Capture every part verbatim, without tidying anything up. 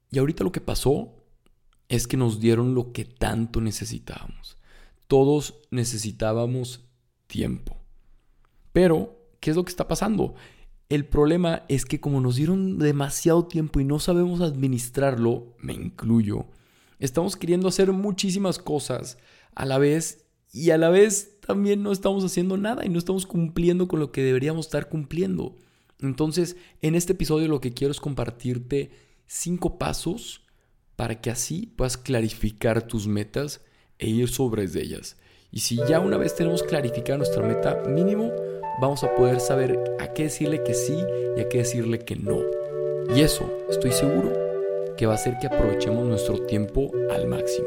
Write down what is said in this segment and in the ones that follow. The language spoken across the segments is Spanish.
Y ahorita lo que pasó es que nos dieron lo que tanto necesitábamos. Todos necesitábamos tiempo. Pero, ¿qué es lo que está pasando? El problema es que como nos dieron demasiado tiempo y no sabemos administrarlo, me incluyo, estamos queriendo hacer muchísimas cosas a la vez y a la vez también no estamos haciendo nada y no estamos cumpliendo con lo que deberíamos estar cumpliendo. Entonces, en este episodio lo que quiero es compartirte cinco pasos para que así puedas clarificar tus metas e ir sobre ellas. Y si ya una vez tenemos clarificada nuestra meta, mínimo vamos a poder saber a qué decirle que sí y a qué decirle que no. Y eso, estoy seguro, que va a hacer que aprovechemos nuestro tiempo al máximo.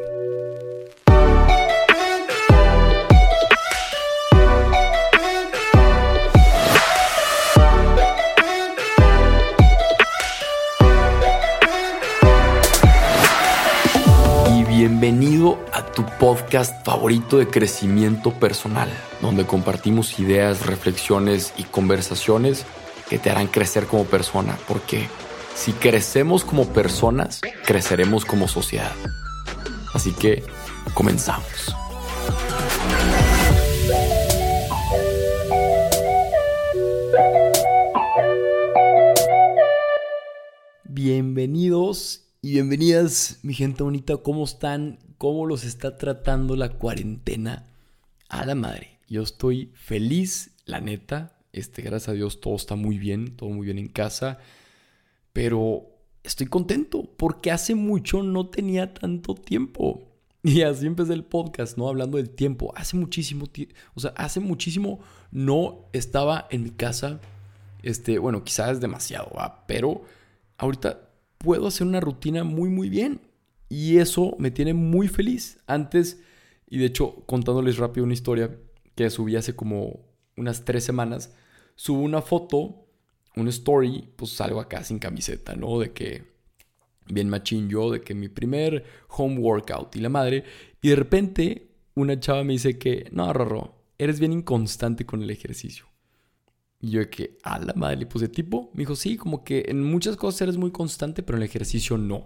Bienvenido a tu podcast favorito de crecimiento personal, donde compartimos ideas, reflexiones y conversaciones que te harán crecer como persona, porque si crecemos como personas, creceremos como sociedad. Así que, comenzamos. Bienvenidos y bienvenidas, mi gente bonita. ¿Cómo están? ¿Cómo los está tratando la cuarentena? A la madre. Yo estoy feliz, la neta. Este, gracias a Dios todo está muy bien, todo muy bien en casa. Pero estoy contento porque hace mucho no tenía tanto tiempo. Y así empecé el podcast, ¿no? Hablando del tiempo. Hace muchísimo tiempo, o sea, hace muchísimo no estaba en mi casa. Este, bueno, quizás es demasiado, ¿va? Pero ahorita puedo hacer una rutina muy, muy bien. Y eso me tiene muy feliz. Antes, y de hecho, contándoles rápido una historia que subí hace como unas tres semanas, subo una foto, una story, pues salgo acá sin camiseta, ¿no? De que bien machín yo, de que mi primer home workout y la madre. Y de repente una chava me dice que, no, Rorro, eres bien inconstante con el ejercicio. Y yo de que, a la madre, le puse tipo. Me dijo, sí, como que en muchas cosas eres muy constante, pero en el ejercicio no.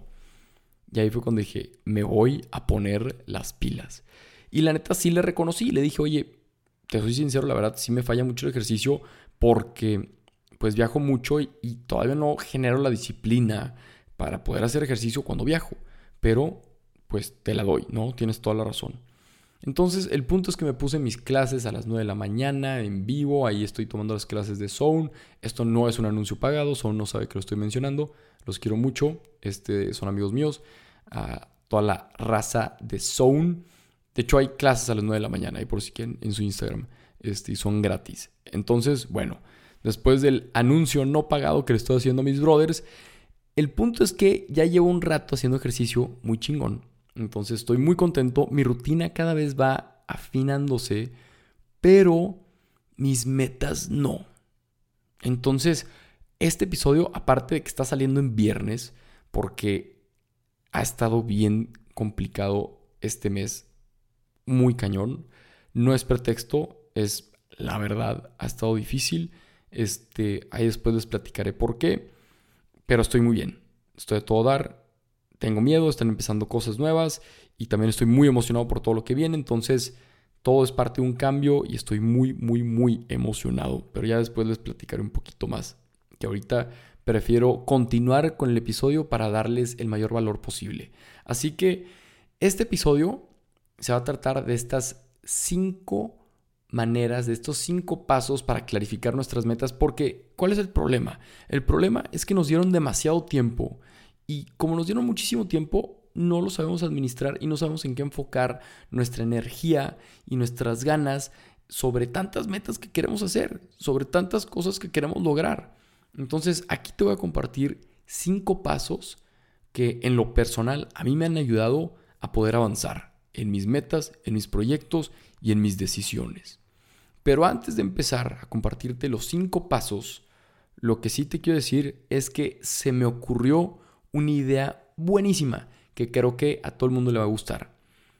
Y ahí fue cuando dije, me voy a poner las pilas. Y la neta sí le reconocí. Le dije, oye, te soy sincero, la verdad sí me falla mucho el ejercicio porque pues viajo mucho y, y todavía no genero la disciplina para poder hacer ejercicio cuando viajo. Pero pues te la doy, ¿no? Tienes toda la razón. Entonces, el punto es que me puse mis clases a las nueve de la mañana en vivo. Ahí estoy tomando las clases de Zone. Esto no es un anuncio pagado. Zone no sabe que lo estoy mencionando. Los quiero mucho. Este, son amigos míos. Uh, toda la raza de Zone. De hecho, hay clases a las nueve de la mañana. Ahí por si quieren en su Instagram. Este, y son gratis. Entonces, bueno, después del anuncio no pagado que le estoy haciendo a mis brothers, el punto es que ya llevo un rato haciendo ejercicio muy chingón. Entonces estoy muy contento. Mi rutina cada vez va afinándose, pero mis metas no. Entonces, este episodio, aparte de que está saliendo en viernes, porque ha estado bien complicado este mes, muy cañón, no es pretexto, es la verdad, ha estado difícil. Este, ahí después les platicaré por qué, pero estoy muy bien. Estoy a todo dar. Tengo miedo, están empezando cosas nuevas y también estoy muy emocionado por todo lo que viene. Entonces, todo es parte de un cambio y estoy muy, muy, muy emocionado. Pero ya después les platicaré un poquito más. Que ahorita prefiero continuar con el episodio para darles el mayor valor posible. Así que este episodio se va a tratar de estas cinco maneras, de estos cinco pasos para clarificar nuestras metas. Porque, ¿cuál es el problema? El problema es que nos dieron demasiado tiempo. Y como nos dieron muchísimo tiempo, no lo sabemos administrar y no sabemos en qué enfocar nuestra energía y nuestras ganas sobre tantas metas que queremos hacer, sobre tantas cosas que queremos lograr. Entonces, aquí te voy a compartir cinco pasos que en lo personal a mí me han ayudado a poder avanzar en mis metas, en mis proyectos y en mis decisiones. Pero antes de empezar a compartirte los cinco pasos, lo que sí te quiero decir es que se me ocurrió una idea buenísima que creo que a todo el mundo le va a gustar.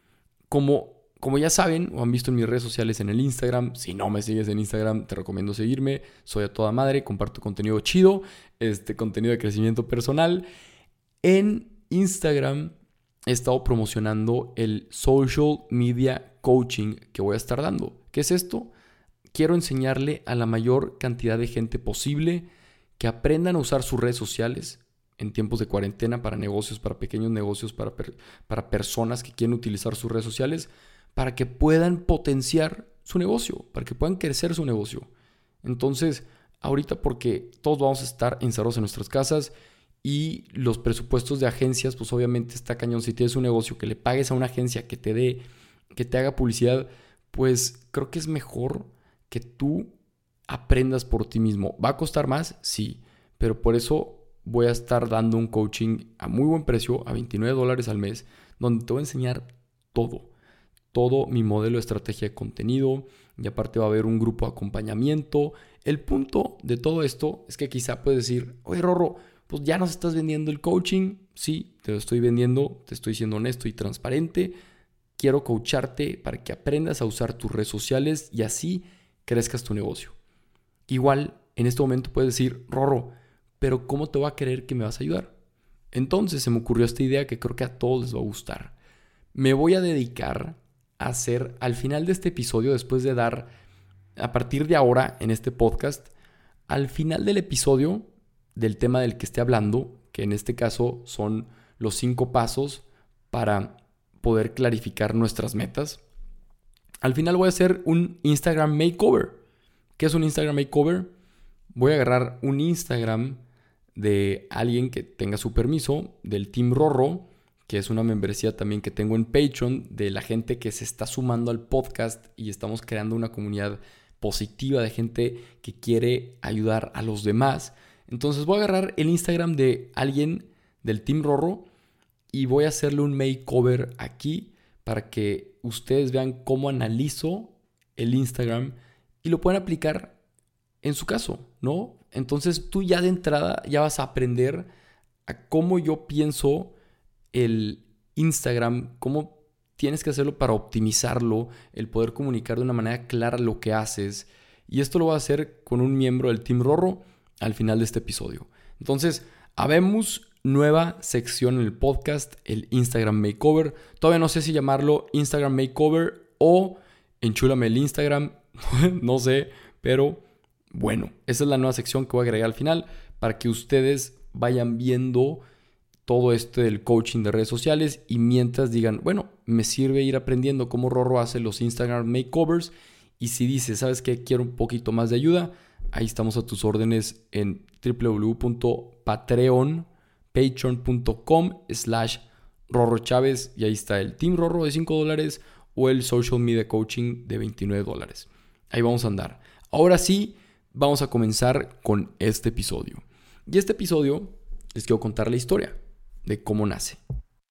Como, como ya saben o han visto en mis redes sociales en el Instagram, si no me sigues en Instagram te recomiendo seguirme. Soy a toda madre, comparto contenido chido, este contenido de crecimiento personal. En Instagram he estado promocionando el Social Media Coaching que voy a estar dando. ¿Qué es esto? Quiero enseñarle a la mayor cantidad de gente posible que aprendan a usar sus redes sociales en tiempos de cuarentena para negocios, para pequeños negocios, para, per- para personas que quieren utilizar sus redes sociales, para que puedan potenciar su negocio, para que puedan crecer su negocio. Entonces, ahorita porque todos vamos a estar encerrados en nuestras casas y los presupuestos de agencias, pues obviamente está cañón. Si tienes un negocio que le pagues a una agencia que te dé, que te haga publicidad, pues creo que es mejor que tú aprendas por ti mismo. ¿Va a costar más? Sí, pero por eso voy a estar dando un coaching a muy buen precio, a veintinueve dólares al mes, donde te voy a enseñar todo, todo mi modelo de estrategia de contenido, y aparte va a haber un grupo de acompañamiento. El punto de todo esto es que quizá puedes decir, oye Rorro, pues ya nos estás vendiendo el coaching. Sí, te lo estoy vendiendo, te estoy siendo honesto y transparente. Quiero coacharte para que aprendas a usar tus redes sociales y así crezcas tu negocio. Igual, en este momento puedes decir, Rorro, pero ¿cómo te voy a creer que me vas a ayudar? Entonces se me ocurrió esta idea que creo que a todos les va a gustar. Me voy a dedicar a hacer, al final de este episodio, después de dar, a partir de ahora en este podcast, al final del episodio del tema del que esté hablando, que en este caso son los cinco pasos para poder clarificar nuestras metas, al final voy a hacer un Instagram makeover. ¿Qué es un Instagram makeover? Voy a agarrar un Instagram de alguien que tenga su permiso, del Team Rorro, que es una membresía también que tengo en Patreon, de la gente que se está sumando al podcast y estamos creando una comunidad positiva de gente que quiere ayudar a los demás. Entonces voy a agarrar el Instagram de alguien del Team Rorro y voy a hacerle un makeover aquí para que ustedes vean cómo analizo el Instagram y lo pueden aplicar en su caso, ¿no? Entonces tú ya de entrada ya vas a aprender a cómo yo pienso el Instagram, cómo tienes que hacerlo para optimizarlo, el poder comunicar de una manera clara lo que haces. Y esto lo voy a hacer con un miembro del Team Rorro al final de este episodio. Entonces, habemos nueva sección en el podcast, el Instagram Makeover. Todavía no sé si llamarlo Instagram Makeover o Enchúlame el Instagram, no sé, pero bueno, esa es la nueva sección que voy a agregar al final para que ustedes vayan viendo todo esto del coaching de redes sociales y mientras digan, bueno, me sirve ir aprendiendo cómo Rorro hace los Instagram Makeovers y si dices, ¿sabes qué? Quiero un poquito más de ayuda, ahí estamos a tus órdenes en www.patreon patreon.com slash Rorro Chávez y ahí está el Team Rorro de cinco dólares o el Social Media Coaching de veintinueve dólares. Ahí vamos a andar. Ahora sí, vamos a comenzar con este episodio. Y este episodio les quiero contar la historia de cómo nace.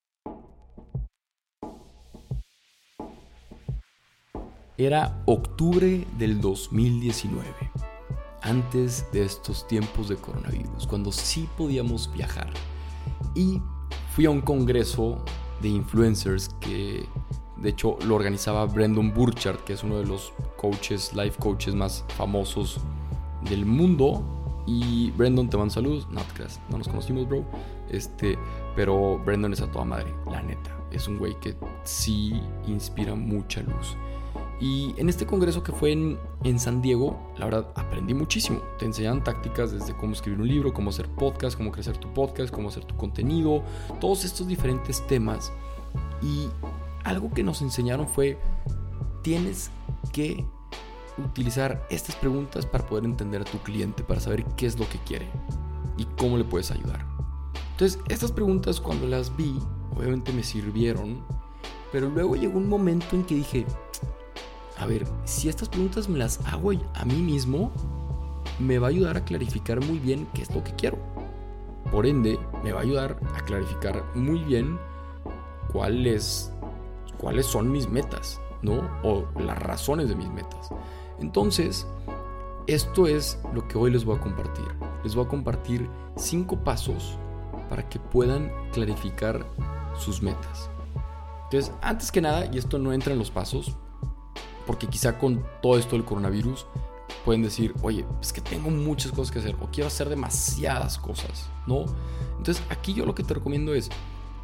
Era octubre del dos mil diecinueve, antes de estos tiempos de coronavirus, cuando sí podíamos viajar. Y fui a un congreso de influencers que de hecho lo organizaba Brendon Burchard, que es uno de los coaches, life coaches más famosos del mundo. Y Brendon, te mando saludos. No te creas, no nos conocimos, bro. Este, pero Brendon es a toda madre, la neta. Es un güey que sí inspira mucha luz. Y en este congreso que fue en, en San Diego, la verdad aprendí muchísimo. Te enseñaban tácticas desde cómo escribir un libro, cómo hacer podcast, cómo crecer tu podcast, cómo hacer tu contenido, todos estos diferentes temas. Y algo que nos enseñaron fue, tienes que utilizar estas preguntas para poder entender a tu cliente, para saber qué es lo que quiere y cómo le puedes ayudar. Entonces, estas preguntas cuando las vi, obviamente me sirvieron, pero luego llegó un momento en que dije, a ver, si estas preguntas me las hago a mí mismo, me va a ayudar a clarificar muy bien qué es lo que quiero. Por ende, me va a ayudar a clarificar muy bien cuáles, cuáles son mis metas, ¿no? O las razones de mis metas. Entonces, esto es lo que hoy les voy a compartir. Les voy a compartir cinco pasos para que puedan clarificar sus metas. Entonces, antes que nada, y esto no entra en los pasos, porque quizá con todo esto del coronavirus pueden decir, oye, es que tengo muchas cosas que hacer o quiero hacer demasiadas cosas, ¿no? Entonces, aquí yo lo que te recomiendo es,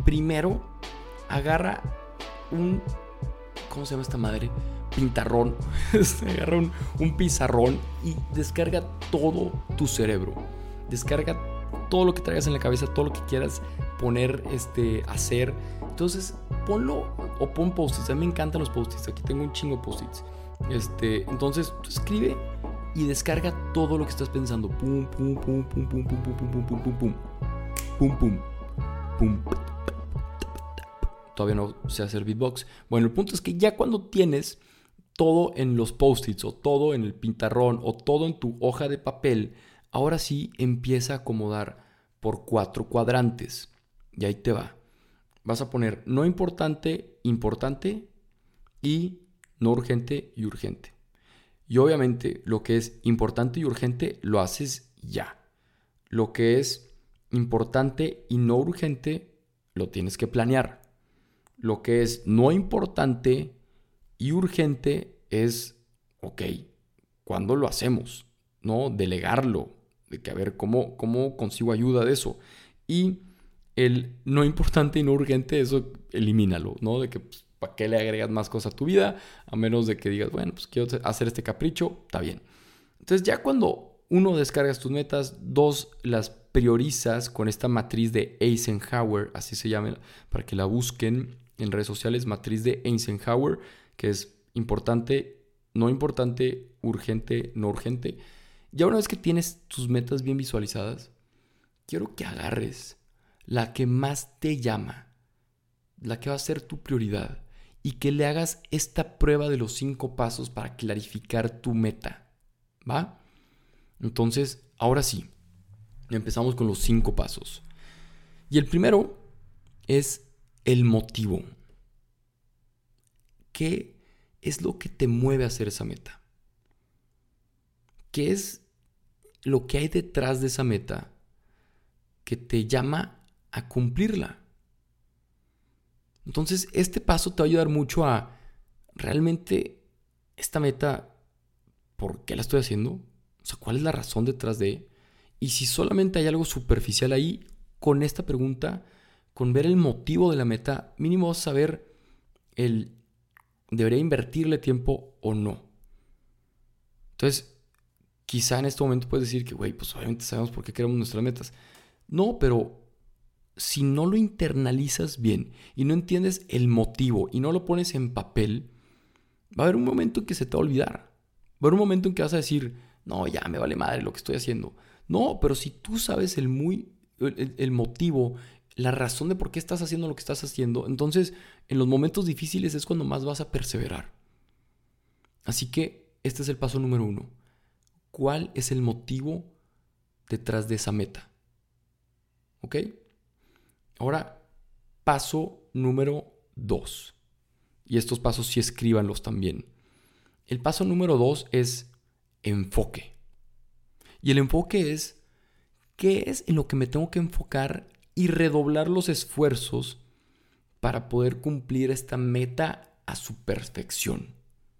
primero agarra un... ¿Cómo se llama esta madre? Pintarrón. Agarra un, un pizarrón y descarga todo tu cerebro. Descarga todo lo que traigas en la cabeza, todo lo que quieras poner, este, hacer. Entonces, ponlo o pon post-its. A mí me encantan los post-its. Aquí tengo un chingo de post-its. Este, entonces, escribe y descarga todo lo que estás pensando. Pum, pum, pum, pum, pum, pum, pum, pum, pum, pum, pum, pum, pum, pum, pum. Todavía no sé hacer beatbox. Bueno, el punto es que ya cuando tienes todo en los post-its o todo en el pintarrón o todo en tu hoja de papel, ahora sí empieza a acomodar por cuatro cuadrantes. Y ahí te va. Vas a poner no importante, importante y no urgente y urgente. Y obviamente lo que es importante y urgente lo haces ya. Lo que es importante y no urgente lo tienes que planear. Lo que es no importante y urgente es, ok, ¿cuándo lo hacemos? ¿No? Delegarlo, de que a ver cómo, cómo consigo ayuda de eso. Y el no importante y no urgente, eso elimínalo, ¿no? De que, pues, ¿para qué le agregas más cosas a tu vida? A menos de que digas, bueno, pues quiero hacer este capricho, está bien. Entonces ya cuando uno descargas tus metas, dos, las priorizas con esta matriz de Eisenhower, así se llama, para que la busquen en redes sociales, matriz de Eisenhower, que es importante, no importante, urgente, no urgente. Ya una vez que tienes tus metas bien visualizadas, quiero que agarres la que más te llama, la que va a ser tu prioridad, y que le hagas esta prueba de los cinco pasos para clarificar tu meta, ¿va? Entonces, ahora sí, empezamos con los cinco pasos. Y el primero es el motivo. ¿Qué es lo que te mueve a hacer esa meta? ¿Qué es lo que hay detrás de esa meta que te llama a cumplirla? Entonces, este paso te va a ayudar mucho a realmente esta meta, ¿por qué la estoy haciendo? O sea, ¿cuál es la razón detrás de? Y si solamente hay algo superficial ahí, con esta pregunta, con ver el motivo de la meta, mínimo vas a saber el ¿debería invertirle tiempo o no? Entonces, quizá en este momento puedes decir que, güey, pues obviamente sabemos por qué queremos nuestras metas. No, pero si no lo internalizas bien y no entiendes el motivo y no lo pones en papel, va a haber un momento en que se te va a olvidar. Va a haber un momento en que vas a decir, no, ya me vale madre lo que estoy haciendo. No, pero si tú sabes el, muy, el, el motivo, la razón de por qué estás haciendo lo que estás haciendo, entonces en los momentos difíciles es cuando más vas a perseverar. Así que este es el paso número uno. ¿Cuál es el motivo detrás de esa meta? ¿Ok? Ahora, paso número dos. Y estos pasos sí escríbanlos también. El paso número dos es enfoque. Y el enfoque es, ¿qué es en lo que me tengo que enfocar y redoblar los esfuerzos para poder cumplir esta meta a su perfección?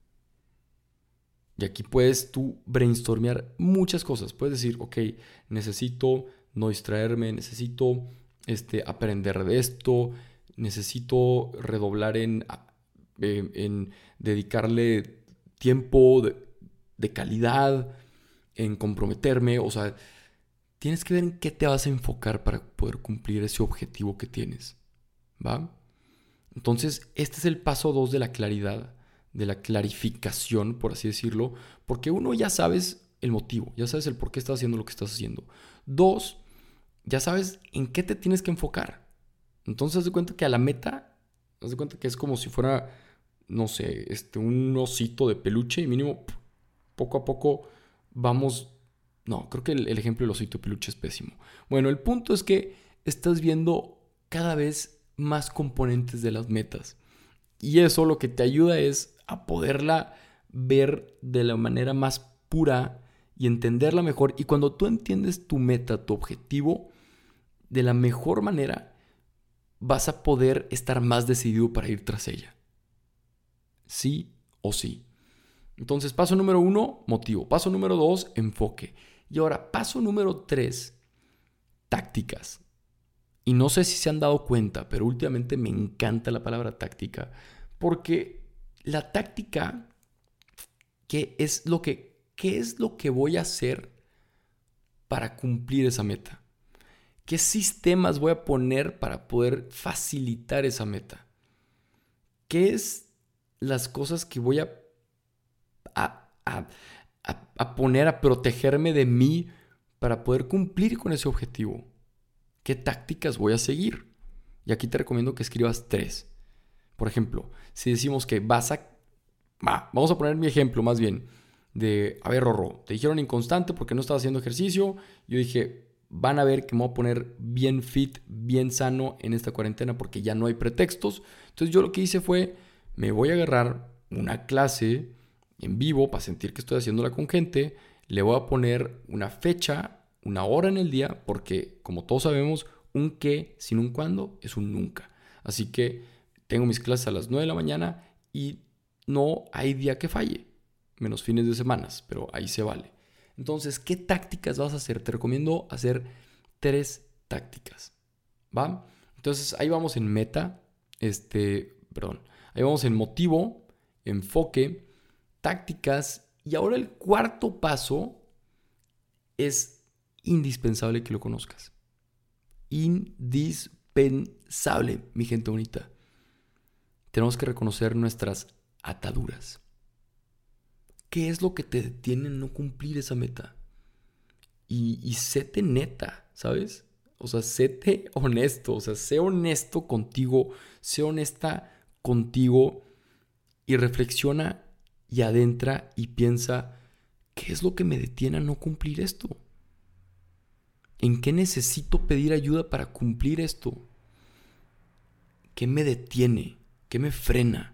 Y aquí puedes tú brainstormear muchas cosas. Puedes decir, ok, necesito no distraerme, necesito este, aprender de esto, necesito redoblar en, en, en dedicarle tiempo de, de calidad, en comprometerme. O sea, tienes que ver en qué te vas a enfocar para poder cumplir ese objetivo que tienes, ¿va? Entonces, este es el paso dos de la claridad, de la clarificación, por así decirlo, porque uno, ya sabes el motivo, ya sabes el por qué estás haciendo lo que estás haciendo. Dos, ya sabes en qué te tienes que enfocar. Entonces, haz de cuenta que a la meta, haz de cuenta que es como si fuera, no sé, este, un osito de peluche y mínimo, poco a poco vamos... No, creo que el, el ejemplo del osito de peluche es pésimo. Bueno, el punto es que estás viendo cada vez más componentes de las metas. Y eso lo que te ayuda es a poderla ver de la manera más pura y entenderla mejor. Y cuando tú entiendes tu meta, tu objetivo, de la mejor manera, vas a poder estar más decidido para ir tras ella. Sí o sí. Entonces, paso número uno, motivo. Paso número dos, enfoque. Y ahora, paso número tres, tácticas. Y no sé si se han dado cuenta, pero últimamente me encanta la palabra táctica, porque la táctica, ¿qué es lo que, qué es lo que voy a hacer para cumplir esa meta? ¿Qué sistemas voy a poner para poder facilitar esa meta? ¿Qué es las cosas que voy a, a, a, a, a poner a protegerme de mí para poder cumplir con ese objetivo? ¿Qué tácticas voy a seguir? Y aquí te recomiendo que escribas tres. Por ejemplo, si decimos que vas a... Va, vamos a poner mi ejemplo más bien. De, a ver, Rorro, te dijeron inconstante porque no estaba haciendo ejercicio. Yo dije, van a ver que me voy a poner bien fit, bien sano en esta cuarentena porque ya no hay pretextos. Entonces yo lo que hice fue, me voy a agarrar una clase en vivo para sentir que estoy haciéndola con gente. Le voy a poner una fecha, una hora en el día, porque como todos sabemos, un qué sin un cuándo es un nunca. Así que tengo mis clases a las nueve de la mañana y no hay día que falle, menos fines de semanas, pero ahí se vale. Entonces, ¿qué tácticas vas a hacer? Te recomiendo hacer tres tácticas, ¿va? Entonces, ahí vamos en meta, este, perdón, ahí vamos en motivo, enfoque, tácticas, y ahora el cuarto paso es indispensable que lo conozcas. Indispensable, mi gente bonita. Tenemos que reconocer nuestras ataduras. ¿Qué es lo que te detiene en no cumplir esa meta? Y, y séte neta, ¿sabes? O sea, séte honesto. O sea, sé honesto contigo. Sé honesta contigo. Y reflexiona y adentra y piensa, ¿qué es lo que me detiene a no cumplir esto? ¿En qué necesito pedir ayuda para cumplir esto? ¿Qué me detiene? ¿Qué me frena?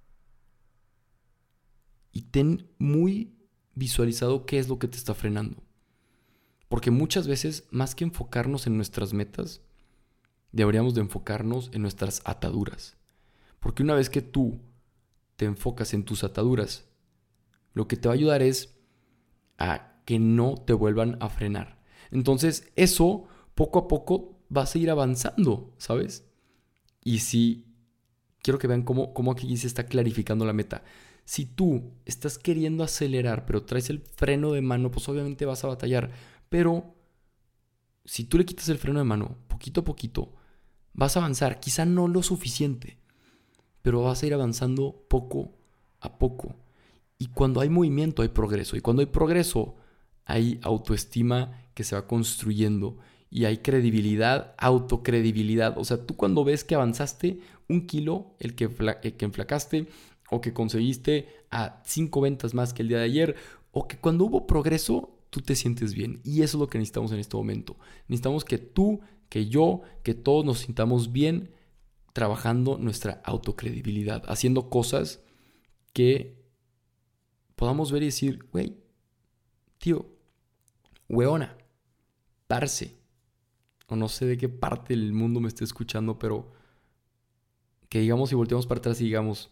Y ten muy visualizado qué es lo que te está frenando. Porque muchas veces, más que enfocarnos en nuestras metas, deberíamos de enfocarnos en nuestras ataduras. Porque una vez que tú te enfocas en tus ataduras, lo que te va a ayudar es a que no te vuelvan a frenar. Entonces, eso poco a poco va a seguir avanzando, ¿sabes? Y si, quiero que vean cómo, cómo aquí se está clarificando la meta. Si tú estás queriendo acelerar, pero traes el freno de mano, pues obviamente vas a batallar. Pero si tú le quitas el freno de mano, poquito a poquito, vas a avanzar. Quizá no lo suficiente, pero vas a ir avanzando poco a poco. Y cuando hay movimiento, hay progreso. Y cuando hay progreso, hay autoestima que se va construyendo. Y hay credibilidad, autocredibilidad. O sea, tú cuando ves que avanzaste un kilo, el que, el que enflacaste, o que conseguiste a cinco ventas más que el día de ayer, o que cuando hubo progreso, tú te sientes bien. Y eso es lo que necesitamos en este momento. Necesitamos que tú, que yo, que todos nos sintamos bien trabajando nuestra autocredibilidad, haciendo cosas que podamos ver y decir, güey, tío, weona, parce, o no sé de qué parte del mundo me esté escuchando, pero que digamos y volteamos para atrás y digamos,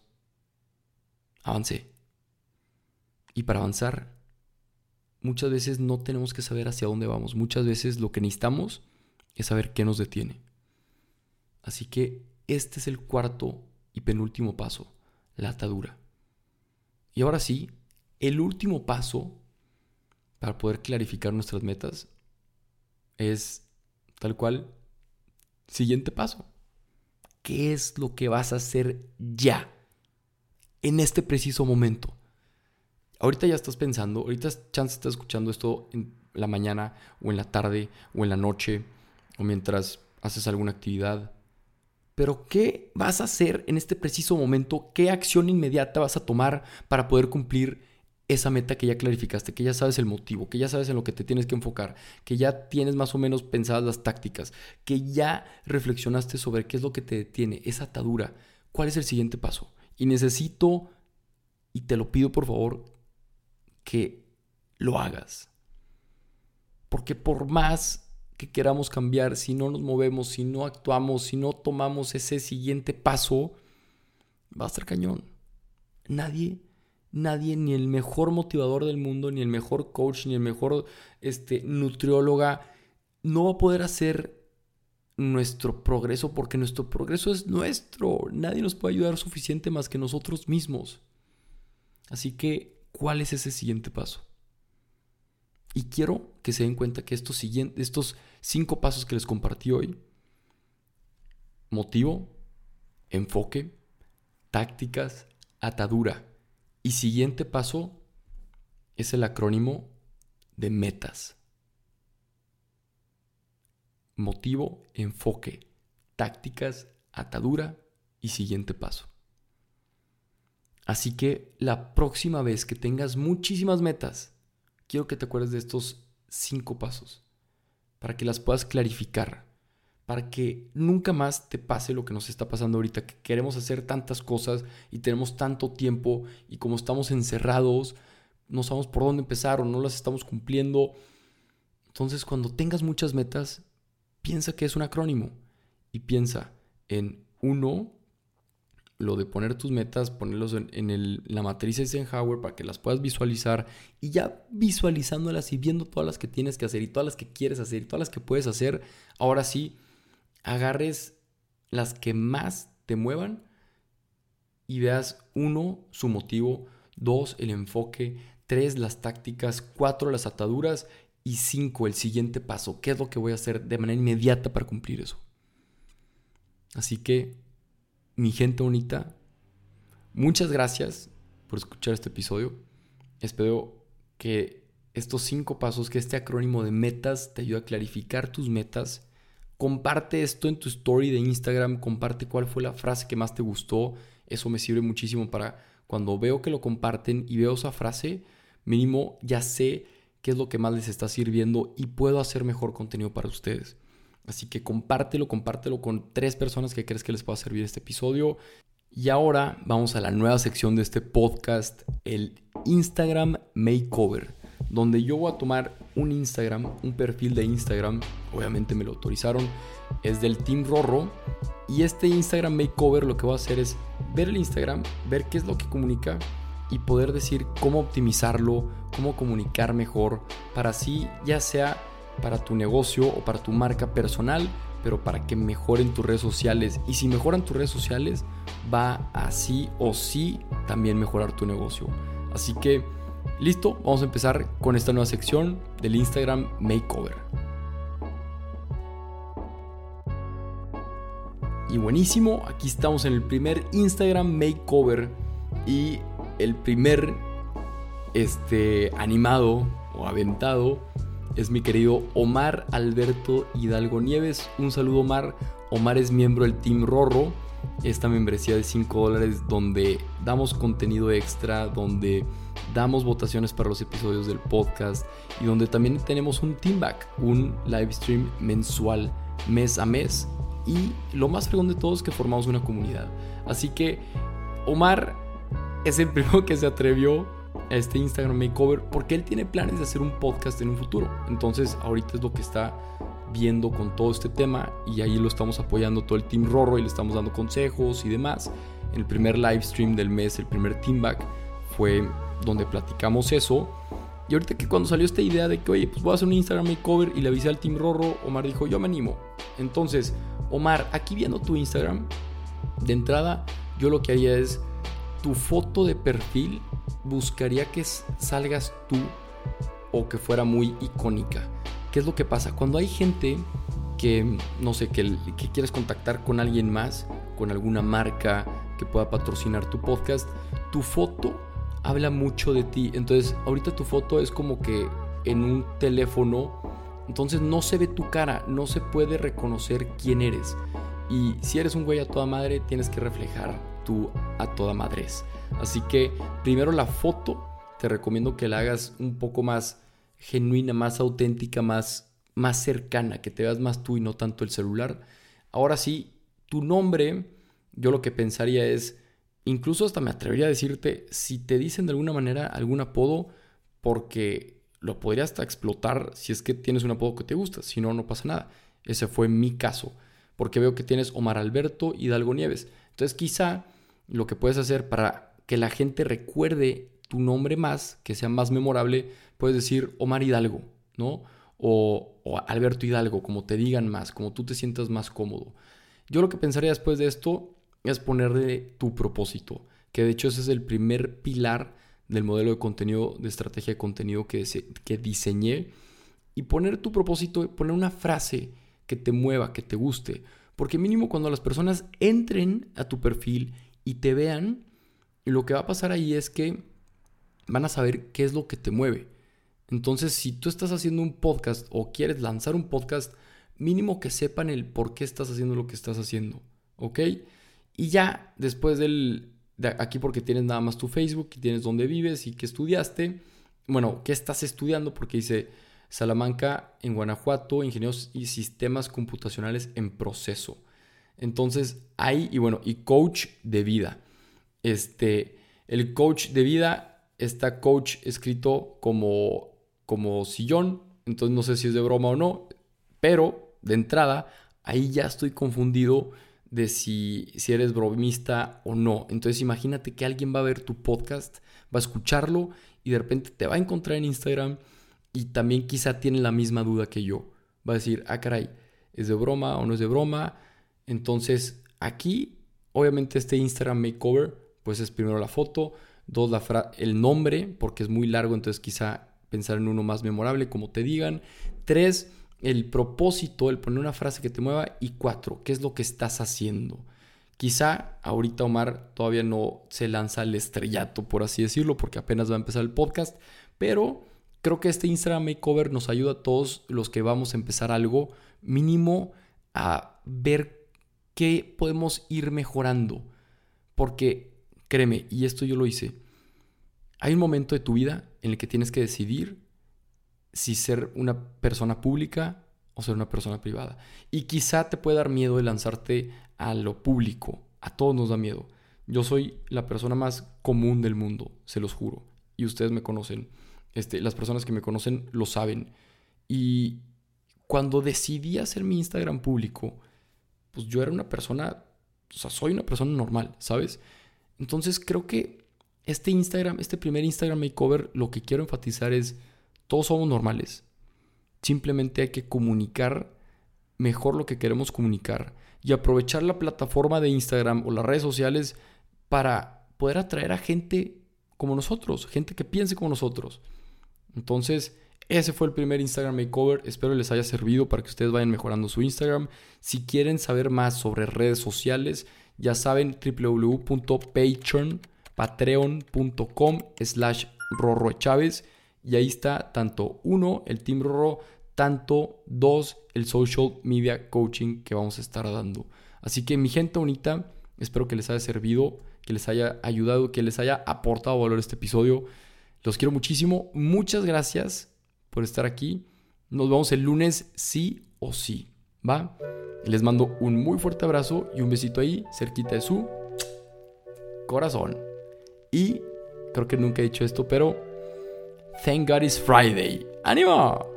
avancé. Y para avanzar, muchas veces no tenemos que saber hacia dónde vamos. Muchas veces lo que necesitamos es saber qué nos detiene. Así que este es el cuarto y penúltimo paso, la atadura. Y ahora sí, el último paso para poder clarificar nuestras metas es tal cual, siguiente paso. ¿Qué es lo que vas a hacer ya? En este preciso momento. Ahorita ya estás pensando, ahorita chance estás escuchando esto en la mañana o en la tarde o en la noche o mientras haces alguna actividad. Pero ¿qué vas a hacer en este preciso momento? ¿Qué acción inmediata vas a tomar para poder cumplir esa meta que ya clarificaste, que ya sabes el motivo, que ya sabes en lo que te tienes que enfocar, que ya tienes más o menos pensadas las tácticas, que ya reflexionaste sobre qué es lo que te detiene, esa atadura? ¿Cuál es el siguiente paso? Y necesito, y te lo pido por favor, que lo hagas. Porque por más que queramos cambiar, si no nos movemos, si no actuamos, si no tomamos ese siguiente paso, va a estar cañón. Nadie, nadie, ni el mejor motivador del mundo, ni el mejor coach, ni el mejor este, nutrióloga, no va a poder hacer nuestro progreso, porque nuestro progreso es nuestro. Nadie nos puede ayudar suficiente más que nosotros mismos. Así que, ¿cuál es ese siguiente paso? Y quiero que se den cuenta que estos, siguientes, estos cinco pasos que les compartí hoy, motivo, enfoque, tácticas, atadura y siguiente paso es el acrónimo de metas. Motivo, enfoque, tácticas, atadura y siguiente paso. Así que la próxima vez que tengas muchísimas metas, quiero que te acuerdes de estos cinco pasos para que las puedas clarificar, para que nunca más te pase lo que nos está pasando ahorita, que queremos hacer tantas cosas y tenemos tanto tiempo y como estamos encerrados, no sabemos por dónde empezar o no las estamos cumpliendo. Entonces, cuando tengas muchas metas, piensa que es un acrónimo y piensa en uno, lo de poner tus metas, ponerlos en, en el, la matriz Eisenhower para que las puedas visualizar, y ya visualizándolas y viendo todas las que tienes que hacer y todas las que quieres hacer y todas las que puedes hacer, ahora sí, agarres las que más te muevan y veas uno, su motivo, dos, el enfoque, tres, las tácticas, cuatro, las ataduras y cinco, el siguiente paso. ¿Qué es lo que voy a hacer de manera inmediata para cumplir eso? Así que, mi gente bonita, muchas gracias por escuchar este episodio. Espero que estos cinco pasos, que este acrónimo de metas te ayude a clarificar tus metas. Comparte esto en tu story de Instagram, comparte cuál fue la frase que más te gustó. Eso me sirve muchísimo para cuando veo que lo comparten y veo esa frase, mínimo ya sé qué es lo que más les está sirviendo y puedo hacer mejor contenido para ustedes. Así que compártelo, compártelo con tres personas que crees que les pueda servir este episodio. Y ahora vamos a la nueva sección de este podcast, el Instagram Makeover, donde yo voy a tomar un Instagram, un perfil de Instagram, obviamente me lo autorizaron, es del Team Rorro, y este Instagram Makeover lo que voy a hacer es ver el Instagram, ver qué es lo que comunica y poder decir cómo optimizarlo, cómo comunicar mejor, para así ya sea para tu negocio o para tu marca personal, pero para que mejoren tus redes sociales. Y si mejoran tus redes sociales, va a sí o sí también mejorar tu negocio. Así que, listo, vamos a empezar con esta nueva sección del Instagram Makeover. Y buenísimo, aquí estamos en el primer Instagram Makeover y el primer este, animado o aventado es mi querido Omar Alberto Hidalgo Nieves. Un saludo, Omar. Omar es miembro del Team Rorro, esta membresía de cinco dólares donde damos contenido extra, donde damos votaciones para los episodios del podcast y donde también tenemos un Team Back, un live stream mensual, mes a mes. Y lo más fregón de todo es que formamos una comunidad. Así que Omar es el primero que se atrevió a este Instagram Makeover porque él tiene planes de hacer un podcast en un futuro. Entonces ahorita es lo que está viendo con todo este tema y ahí lo estamos apoyando todo el Team Rorro y le estamos dando consejos y demás. En el primer live stream del mes, el primer Team Back, fue donde platicamos eso. Y ahorita que cuando salió esta idea de que oye, pues voy a hacer un Instagram Makeover y le avisé al Team Rorro, Omar dijo, yo me animo. Entonces, Omar, aquí viendo tu Instagram, de entrada yo lo que haría es tu foto de perfil, buscaría que salgas tú o que fuera muy icónica. ¿Qué es lo que pasa? Cuando hay gente que, no sé, que, que quieres contactar con alguien más, con alguna marca que pueda patrocinar tu podcast, tu foto habla mucho de ti. Entonces, ahorita tu foto es como que en un teléfono, entonces no se ve tu cara, no se puede reconocer quién eres. Y si eres un güey a toda madre, tienes que reflejar tú a toda madres. Así que primero la foto, te recomiendo que la hagas un poco más genuina, más auténtica, más, más cercana, que te veas más tú y no tanto el celular. Ahora sí, tu nombre, yo lo que pensaría es, incluso hasta me atrevería a decirte, si te dicen de alguna manera algún apodo, porque lo podrías hasta explotar si es que tienes un apodo que te gusta, si no, no pasa nada. Ese fue mi caso, porque veo que tienes Omar Alberto Hidalgo Nieves. Entonces quizá lo que puedes hacer para que la gente recuerde tu nombre más, que sea más memorable, puedes decir Omar Hidalgo, ¿no? o, o Alberto Hidalgo, como te digan más, como tú te sientas más cómodo. Yo lo que pensaría después de esto es ponerle tu propósito, que de hecho ese es el primer pilar del modelo de contenido, de estrategia de contenido que, que diseñé. Y poner tu propósito, poner una frase que te mueva, que te guste. Porque mínimo cuando las personas entren a tu perfil y te vean, lo que va a pasar ahí es que van a saber qué es lo que te mueve. Entonces, si tú estás haciendo un podcast o quieres lanzar un podcast, mínimo que sepan el por qué estás haciendo lo que estás haciendo, ¿ok? Y ya después del, de aquí porque tienes nada más tu Facebook y tienes dónde vives y qué estudiaste, bueno, qué estás estudiando, porque dice Salamanca en Guanajuato, ingenieros y sistemas computacionales en proceso. Entonces, ahí, y bueno, y coach de vida. Este, el coach de vida está coach escrito como, como sillón, entonces no sé si es de broma o no, pero de entrada, ahí ya estoy confundido de si, si eres bromista o no. Entonces imagínate que alguien va a ver tu podcast, va a escucharlo y de repente te va a encontrar en Instagram y también quizá tiene la misma duda que yo. Va a decir, ah caray, ¿es de broma o no es de broma? Entonces aquí, obviamente este Instagram Makeover, pues es primero la foto, dos, la fra- el nombre, porque es muy largo, entonces quizá pensar en uno más memorable, como te digan. Tres, el propósito, el poner una frase que te mueva. Y cuatro, ¿qué es lo que estás haciendo? Quizá ahorita Omar todavía no se lanza al estrellato, por así decirlo, porque apenas va a empezar el podcast, pero creo que este Instagram Makeover nos ayuda a todos los que vamos a empezar algo mínimo a ver qué podemos ir mejorando. Porque créeme, y esto yo lo hice, hay un momento de tu vida en el que tienes que decidir si ser una persona pública o ser una persona privada. Y quizá te puede dar miedo de lanzarte a lo público. A todos nos da miedo. Yo soy la persona más común del mundo, se los juro. Y ustedes me conocen. Este, las personas que me conocen lo saben. Y cuando decidí hacer mi Instagram público, pues yo era una persona, o sea, soy una persona normal, ¿sabes? Entonces creo que este Instagram, este primer Instagram Makeover, lo que quiero enfatizar es, todos somos normales. Simplemente hay que comunicar mejor lo que queremos comunicar y aprovechar la plataforma de Instagram o las redes sociales para poder atraer a gente como nosotros, gente que piense como nosotros. Entonces, ese fue el primer Instagram Makeover. Espero les haya servido para que ustedes vayan mejorando su Instagram. Si quieren saber más sobre redes sociales, ya saben, w w w punto patreon punto com slash Rorro Chávez. Y ahí está tanto uno, el Team Rorro, tanto dos, el Social Media Coaching que vamos a estar dando. Así que mi gente bonita, espero que les haya servido, que les haya ayudado, que les haya aportado valor este episodio. Los quiero muchísimo. Muchas gracias por estar aquí. Nos vemos el lunes sí o sí, ¿va? Les mando un muy fuerte abrazo y un besito ahí, cerquita de su corazón. Y creo que nunca he dicho esto, pero thank God it's Friday. ¡Ánimo!